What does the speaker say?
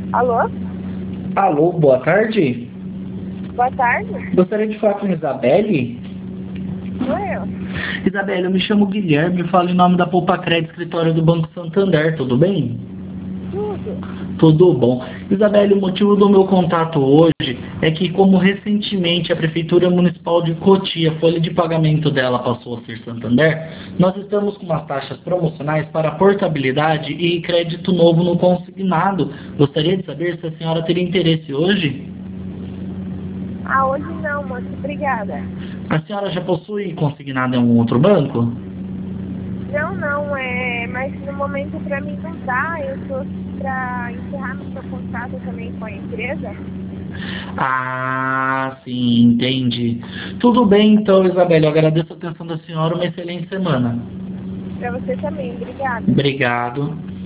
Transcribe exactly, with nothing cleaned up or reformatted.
Alô? Alô, boa tarde. Boa tarde. Gostaria de falar com a Isabelle. Sou eu. Isabelle, eu me chamo Guilherme, falo em nome da Poupa Crédito, escritório do Banco Santander, tudo bem? Tudo. Tudo bom. Isabelle, o motivo do meu contato hoje é que, como recentemente a Prefeitura Municipal de Cotia, a folha de pagamento dela passou a ser Santander, nós estamos com umas taxas promocionais para portabilidade e crédito novo no consignado. Gostaria de saber se a senhora teria interesse hoje? Ah, hoje não, moço. Obrigada. A senhora já possui consignado em algum outro banco? Não, não, é. Mas no momento pra mim não dá. Eu tô pra encerrar meu contrato também com a empresa. Ah, sim, entendi. Tudo bem então, Isabelle, eu agradeço a atenção da senhora, uma excelente semana. Pra você também. Obrigada. Obrigado.